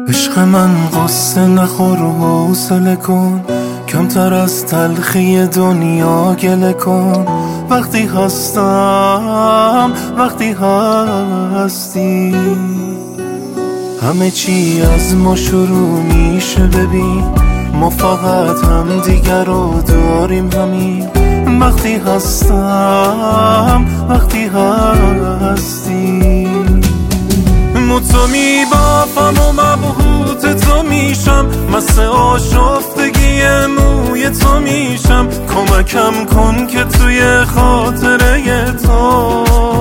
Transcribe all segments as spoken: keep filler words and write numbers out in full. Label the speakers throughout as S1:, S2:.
S1: عشق من قصه نخور و حوصله کن، کمتر از تلخی دنیا گله کن. وقتی هستم وقتی هستی همه چی از ما شروع میشه. ببین ما فقط هم دیگر رو داریم همین. وقتی هستم وقتی هستی تو میبافم و مبهوت تو میشم، مثل آشفتگی موی تو میشم. کمکم کن که توی خاطره تو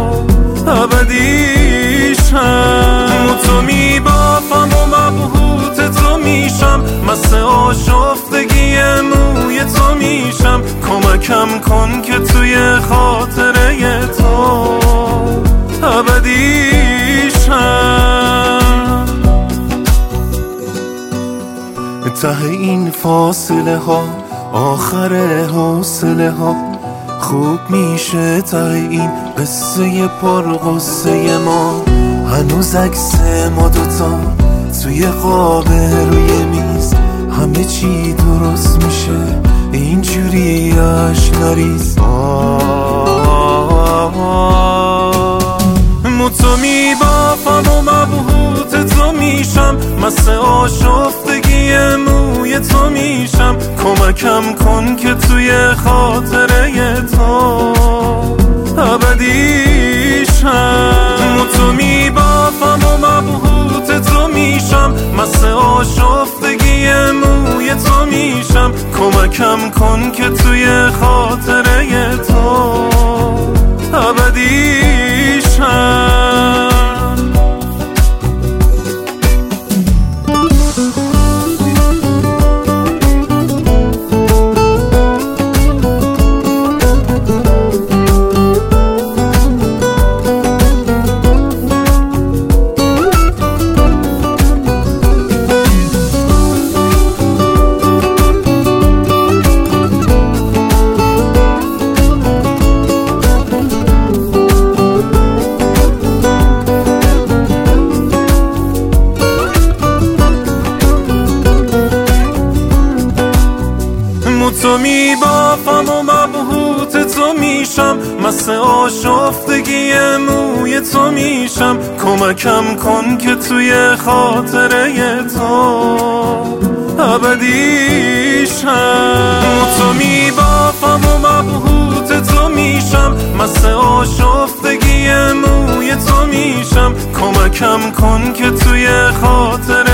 S1: ابدیشم. تو میبافم و مبهوت تو میشم، مثل آشفتگی موی تو میشم. کمکم کن که توی خاطره تو ابدیشم. ته این فاصله ها آخر حوصله ها خوب میشه. ته این قصه پر غصه ما هنوز عکس ما دوتا توی قاب روی میز. همه چی درست میشه اینجوری اش نریز. تو میبافم و مبهوت تو میشم، مثل آشفتگی موی تو میشم. کمکم کن که توی خاطره تو ابدیشم. تو میبافم و مبهوت تو میشم، مثل آشفتگی موی تو میشم. کمکم کن که توی خاطره تو ابدیشم. تو میبافم و مبهوت تو میشم، مثل آشفتگی موی تو میشم. کمکم کن که توی خاطره تو ابدیشم. تو میبافم و مبهوت تو میشم، مثل آشفتگی موی تو میشم. کمکم کن که توی خاطره